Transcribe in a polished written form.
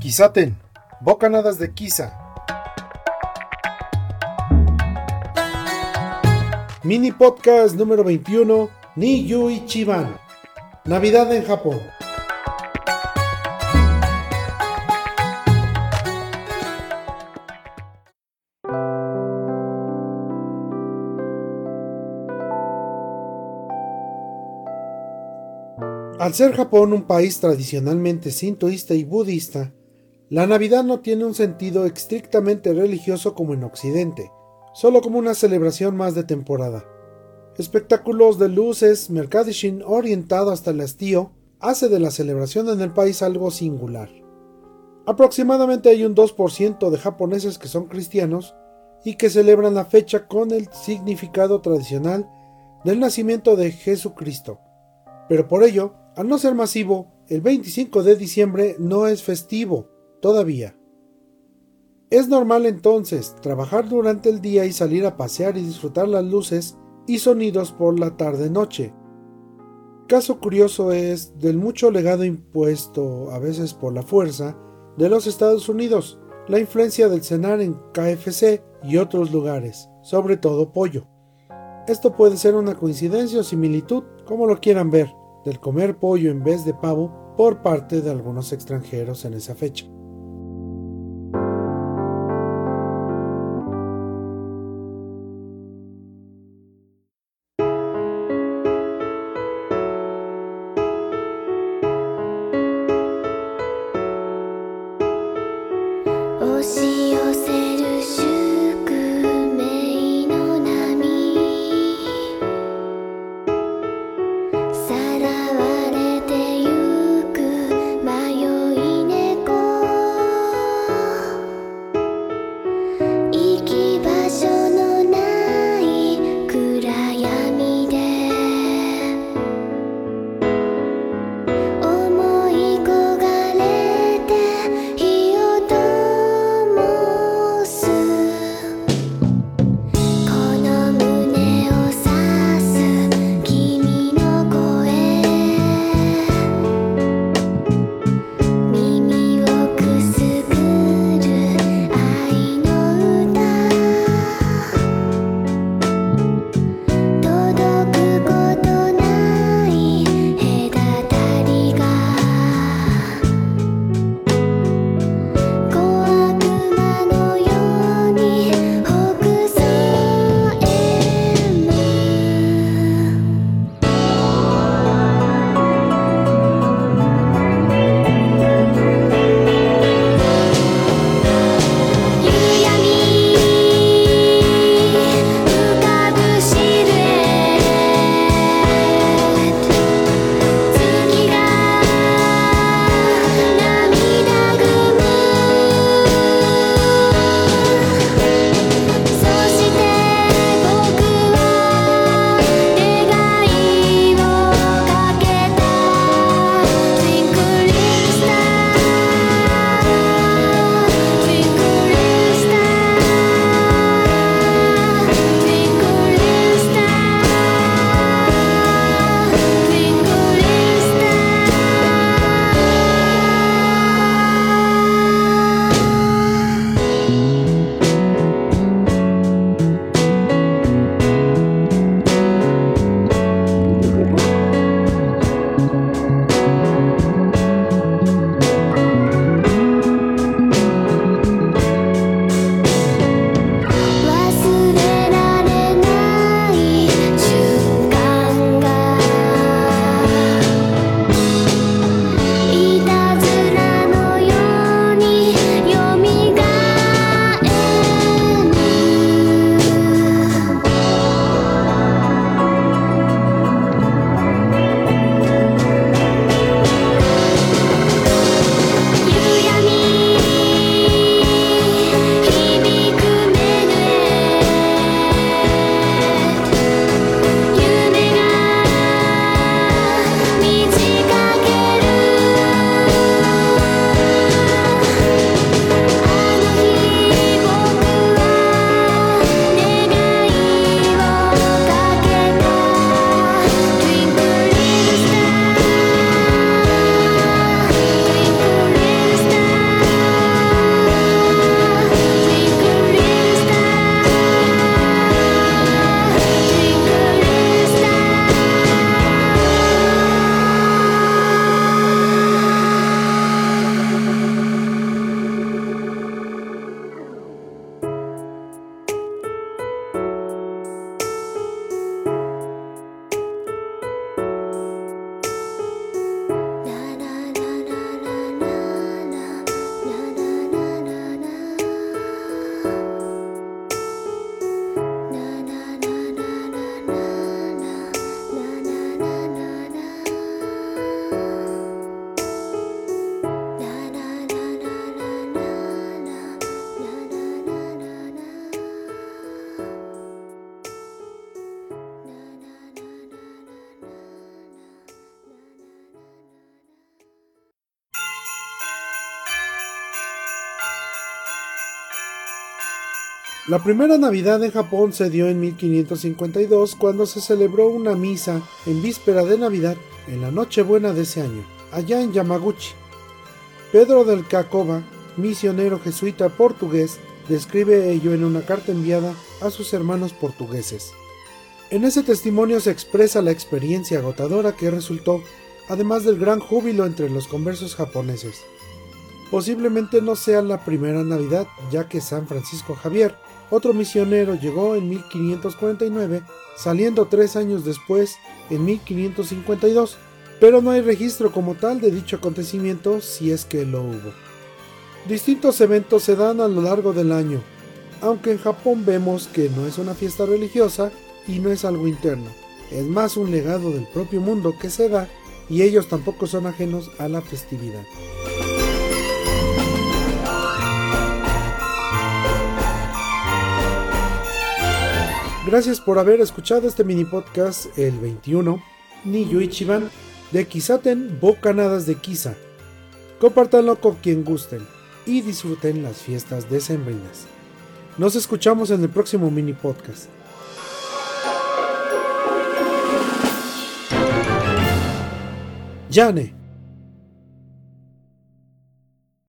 Kisaten, bocanadas de Kisa. Mini podcast número 21, Ni Yui Chiban. Navidad en Japón. Al ser Japón un país tradicionalmente sintoísta y budista, la Navidad no tiene un sentido estrictamente religioso como en Occidente, solo como una celebración más de temporada. Espectáculos de luces, mercadishin orientado hasta el hastío, hace de la celebración en el país algo singular. Aproximadamente hay un 2% de japoneses que son cristianos y que celebran la fecha con el significado tradicional del nacimiento de Jesucristo. Pero por ello, al no ser masivo, el 25 de diciembre no es festivo, todavía. Es normal entonces trabajar durante el día y salir a pasear y disfrutar las luces y sonidos por la tarde-noche. Caso curioso es del mucho legado impuesto, a veces por la fuerza, de los Estados Unidos, la influencia del cenar en KFC y otros lugares, sobre todo pollo. Esto puede ser una coincidencia o similitud, como lo quieran ver, del comer pollo en vez de pavo por parte de algunos extranjeros en esa fecha. La primera Navidad en Japón se dio en 1552 cuando se celebró una misa en víspera de Navidad en la Nochebuena de ese año, allá en Yamaguchi. Pedro del Cacoba, misionero jesuita portugués, describe ello en una carta enviada a sus hermanos portugueses. En ese testimonio se expresa la experiencia agotadora que resultó, además del gran júbilo entre los conversos japoneses. Posiblemente no sea la primera Navidad, ya que San Francisco Javier, otro misionero, llegó en 1549, saliendo 3 años después, en 1552, pero no hay registro como tal de dicho acontecimiento, si es que lo hubo. Distintos eventos se dan a lo largo del año, aunque en Japón vemos que no es una fiesta religiosa y no es algo interno, es más un legado del propio mundo que se da, y ellos tampoco son ajenos a la festividad. Gracias por haber escuchado este mini podcast, el 21, Niyu Ichiban, de Kisaten Bocanadas de Kisa. Compártanlo con quien gusten y disfruten las fiestas decembrinas. Nos escuchamos en el próximo mini podcast. Yane.